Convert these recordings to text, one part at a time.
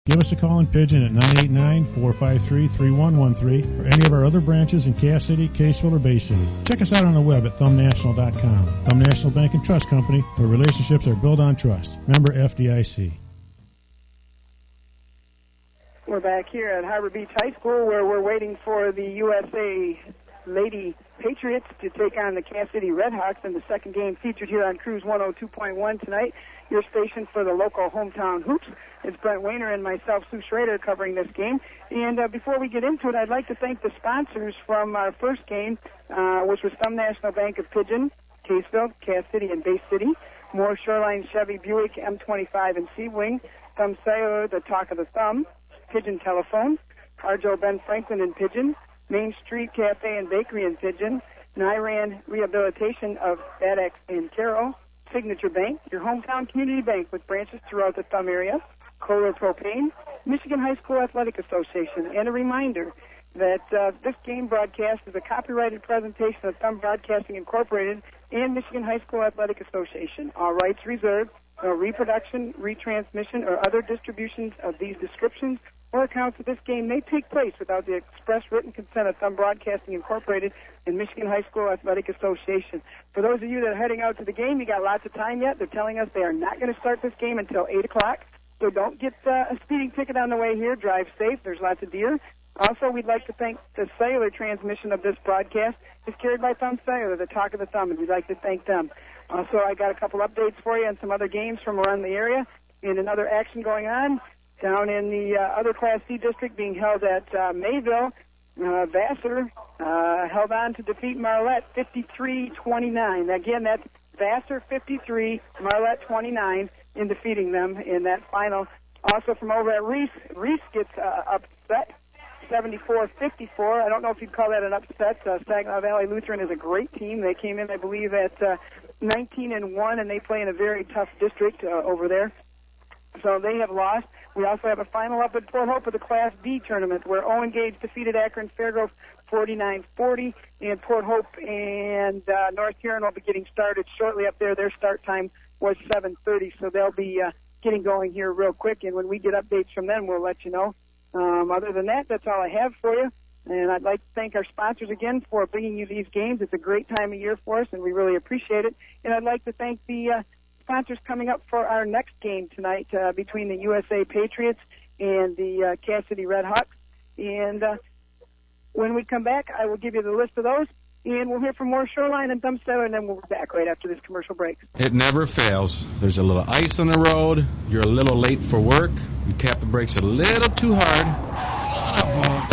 Give us a call in Pigeon at 989-453-3113 or any of our other branches in Cass City, Caseville, or Bay City. Check us out on the web at thumbnational.com. Thumb National Bank and Trust Company, where relationships are built on trust. Member FDIC. We're back here at Harbor Beach High School where we're waiting for the USA Lady Patriots to take on the Cass City Redhawks in the second game featured here on Cruise 102.1 tonight. Your station for the local hometown hoops. It's Brent Wayner and myself, Sue Schrader, covering this game. And before we get into it, I'd like to thank the sponsors from our first game, which was Thumb National Bank of Pigeon, Caseville, Cass City, and Bay City. Moore Shoreline Chevy Buick M25 and Sea-Wing. Thumb Cellular, the talk of the thumb. Pigeon Telephone. Arjo Ben Franklin in Pigeon. Main Street Cafe and Bakery in Pigeon. Nyran Rehabilitation of Bad Axe and Carroll. Signature Bank, your hometown community bank with branches throughout the Thumb area. Kohler Propane, Michigan High School Athletic Association. And a reminder that this game broadcast is a copyrighted presentation of Thumb Broadcasting Incorporated and Michigan High School Athletic Association. All rights reserved. No reproduction, retransmission, or other distributions of these descriptions or accounts of this game may take place without the express written consent of Thumb Broadcasting Incorporated and Michigan High School Athletic Association. For those of you that are heading out to the game, you got lots of time yet. They're telling us they are not going to start this game until 8 o'clock. So don't get a speeding ticket on the way here. Drive safe. There's lots of deer. Also, we'd like to thank the cellular transmission of this broadcast. It's carried by Thumb Cellular, the talk of the thumb, and we'd like to thank them. Also, I got a couple updates for you on some other games from around the area and another action going on down in the other Class C district being held at Mayville. Vassar held on to defeat Marlette 53-29. Again, that's Vassar 53, Marlette 29 in defeating them in that final. Also from over at Reese gets upset 74-54. I don't know if you'd call that an upset. Saginaw Valley Lutheran is a great team. They came in, I believe, at 19-1, and they play in a very tough district over there. So they have lost. We also have a final up at Port Hope of the Class D tournament where Owen Gage defeated Akron Fairgrove 49-40, and Port Hope and North Huron will be getting started shortly up there. Their start time was 7:30, so they'll be getting going here real quick, and when we get updates from them, we'll let you know. Other than that, that's all I have for you, and I'd like to thank our sponsors again for bringing you these games. It's a great time of year for us, and we really appreciate it. And I'd like to thank the sponsors coming up for our next game tonight between the USA Patriots and the Cass City Redhawks. And when we come back, I will give you the list of those, and we'll hear from Moore Shoreline and Thumb Cellular, and then we'll be back right after this commercial break. It never fails. There's a little ice on the road. You're a little late for work. You tap the brakes a little too hard. Son of a...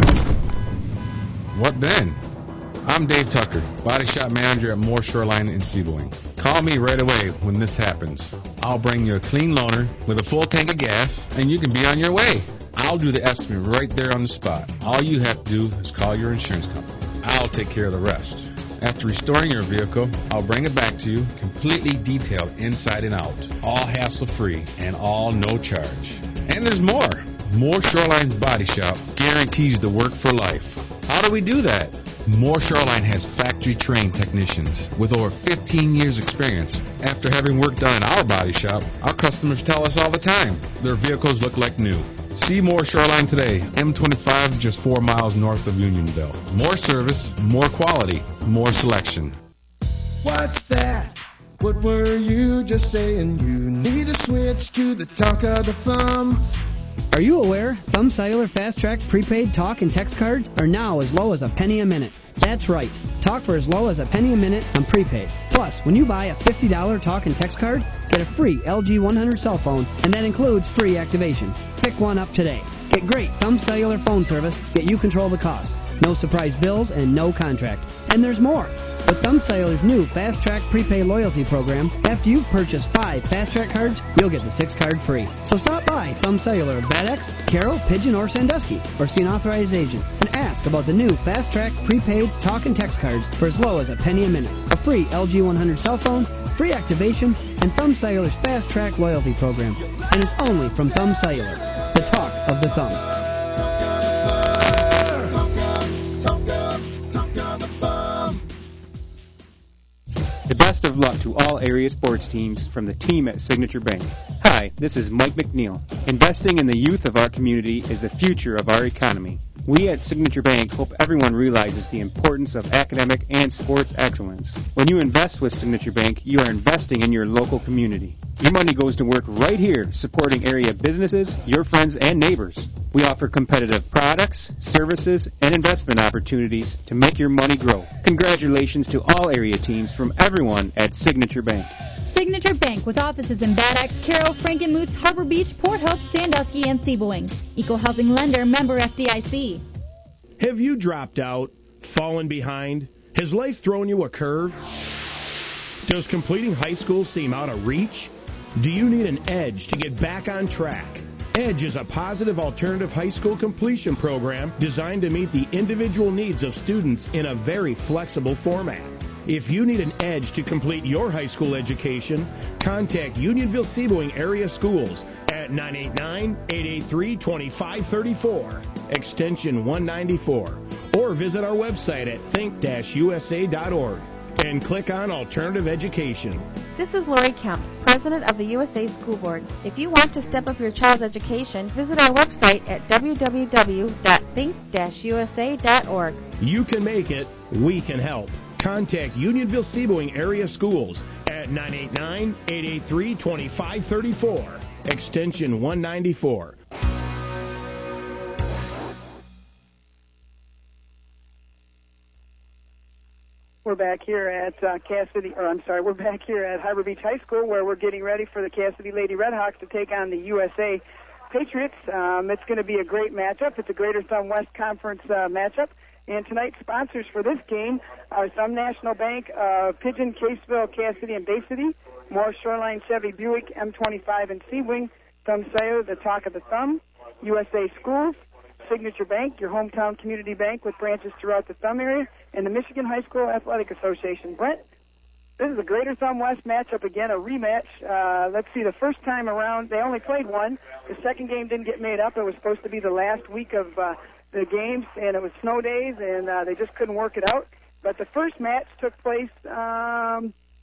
What then? I'm Dave Tucker, body shop manager at Moore Shoreline in Sea-Wing. Call me right away when this happens. I'll bring you a clean loaner with a full tank of gas, and you can be on your way. I'll do the estimate right there on the spot. All you have to do is call your insurance company. I'll take care of the rest. After restoring your vehicle, I'll bring it back to you completely detailed inside and out. All hassle-free and all no charge. And there's more. Moore Shoreline's body shop guarantees the work for life. How do we do that? Moore Shoreline has factory-trained technicians with over 15 years' experience. After having work done in our body shop, our customers tell us all the time their vehicles look like new. See Moore Shoreline today, M25, just 4 miles north of Unionville. More service, more quality, more selection. What's that? What were you just saying? You need to switch to the talk of the thumb. Are you aware Thumb Cellular Fast Track prepaid talk and text cards are now as low as a penny a minute? That's right. Talk for as low as a penny a minute on prepaid. Plus, when you buy a $50 talk and text card, get a free LG 100 cell phone, and that includes free activation. Pick one up today. Get great Thumb Cellular phone service, yet you control the cost. No surprise bills and no contract. And there's more. With Thumb Cellular's new Fast Track Prepaid Loyalty Program, after you've purchased 5 Fast Track cards, you'll get the 6th card free. So stop by Thumb Cellular of Bad Axe, Carroll, Pigeon, or Sandusky, or see an authorized agent, and ask about the new Fast Track Prepaid Talk and Text cards for as low as a penny a minute. A free LG 100 cell phone, free activation, and Thumb Cellular's Fast Track Loyalty Program. And it's only from Thumb Cellular, the talk of the thumb. The best of luck to all area sports teams from the team at Signature Bank. Hi, this is Mike McNeil. Investing in the youth of our community is the future of our economy. We at Signature Bank hope everyone realizes the importance of academic and sports excellence. When you invest with Signature Bank, you are investing in your local community. Your money goes to work right here, supporting area businesses, your friends, and neighbors. We offer competitive products, services, and investment opportunities to make your money grow. Congratulations to all area teams from everyone at Signature Bank. Signature Bank, with offices in Bad Axe, Carroll, Frankenmuth, Harbor Beach, Port Hope, Sandusky, and Seaboing. Equal housing lender, member FDIC. Have you dropped out, fallen behind? Has life thrown you a curve? Does completing high school seem out of reach? Do you need an edge to get back on track? EDGE is a positive alternative high school completion program designed to meet the individual needs of students in a very flexible format. If you need an edge to complete your high school education, contact Unionville-Seaboing area schools at 989-883-2534, extension 194, or visit our website at think-usa.org and click on Alternative Education. This is Lori Kemp, President of the USA School Board. If you want to step up your child's education, visit our website at www.think-usa.org. You can make it, we can help. Contact Unionville-Seaboing area schools at 989-883-2534, extension 194. We're back here at we're back here at Harbor Beach High School, where we're getting ready for the Cass City Lady Redhawks to take on the USA Patriots. It's going to be a great matchup. It's a Greater Thumb West Conference matchup. And tonight's sponsors for this game are Thumb National Bank, Pigeon, Caseville, Cass City, and Bay City, Moore Shoreline, Chevy, Buick, M25, and Seawing, Thumb Sayer, the Talk of the Thumb, USA Schools, Signature Bank, your hometown community bank with branches throughout the Thumb area, and the Michigan High School Athletic Association. Brent, this is a Greater Thumb West matchup again, a rematch. Let's see, the first time around, they only played one. The second game didn't get made up. It was supposed to be the last week of the games, and it was snow days, and they just couldn't work it out. But the first match took place, I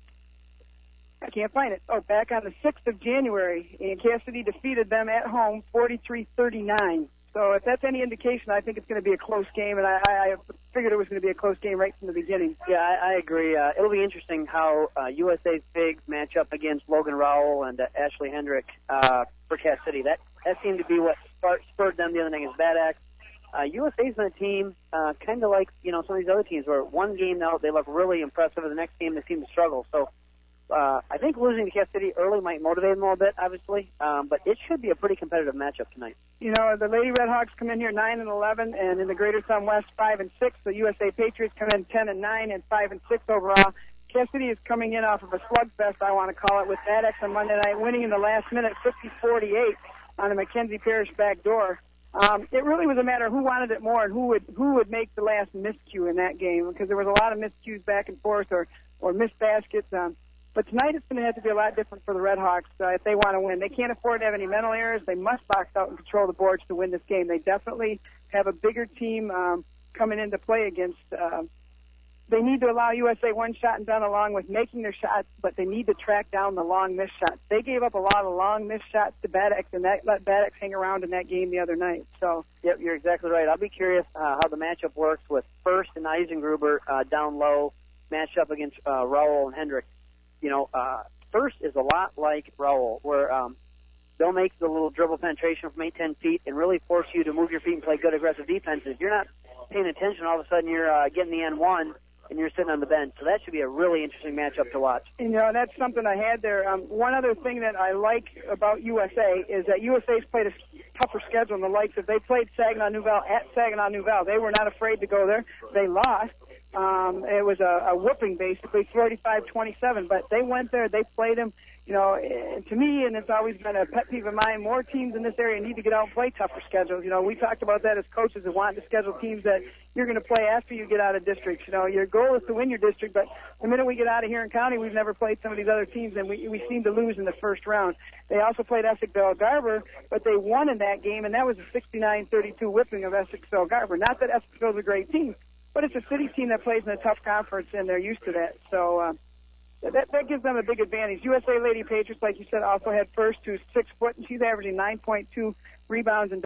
can't find it. Back on the 6th of January, and Cass City defeated them at home 43-39. So if that's any indication, I think it's going to be a close game, and I figured it was going to be a close game right from the beginning. Yeah, I agree. It'll be interesting how USA's Pigs match up against Logan Rowell and Ashley Hendrick for Cass City. That seemed to be what spurred them the other night against Bad Axe. USA's been a team kind of like, some of these other teams where one game now they look really impressive, and the next game they seem to struggle. So I think losing to Cass City early might motivate them a little bit, obviously, but it should be a pretty competitive matchup tonight. The Lady Redhawks come in here 9-11, and in the Greater Thumb West 5-6. The USA Patriots come in 10-9 and 5-6 overall. Cass City is coming in off of a slugfest, I want to call it, with Bad Axe on Monday night, winning in the last minute 50-48 on a Mackenzie Parish backdoor. It really was a matter of who wanted it more and who would make the last miscue in that game, because there was a lot of miscues back and forth or missed baskets. But tonight it's going to have to be a lot different for the Redhawks if they want to win. They can't afford to have any mental errors. They must box out and control the boards to win this game. They definitely have a bigger team coming into play against. They need to allow USA one shot and done along with making their shots, but they need to track down the long missed shots. They gave up a lot of long missed shots to Bad Axe, and that let Bad Axe hang around in that game the other night. So, yep, you're exactly right. I'll be curious how the matchup works with First and Eisengruber down low, matched up against Rowell and Hendrick. First is a lot like Rowell, where they'll make the little dribble penetration from 8-10 feet and really force you to move your feet and play good aggressive defense. If you're not paying attention, all of a sudden you're getting the N1 and you're sitting on the bench. So that should be a really interesting matchup to watch. That's something I had there. One other thing that I like about USA is that USA's played a tougher schedule than the likes of. They played Saginaw New Val at Saginaw New Val. They were not afraid to go there. They lost. It was a whooping, basically, 45-27. But they went there. They played them. To me, and it's always been a pet peeve of mine, more teams in this area need to get out and play tougher schedules. We talked about that as coaches and wanting to schedule teams that you're going to play after you get out of districts. Your goal is to win your district, but the minute we get out of here in county, we've never played some of these other teams, and we seem to lose in the first round. They also played Essex Bell-Garber, but they won in that game, and that was a 69-32 whipping of Essex Bell-Garber. Not that Essexville's a great team, but it's a city team that plays in a tough conference, and they're used to that. So that gives them a big advantage. USA Lady Patriots, like you said, also had First, who's 6 foot, and she's averaging 9.2 rebounds and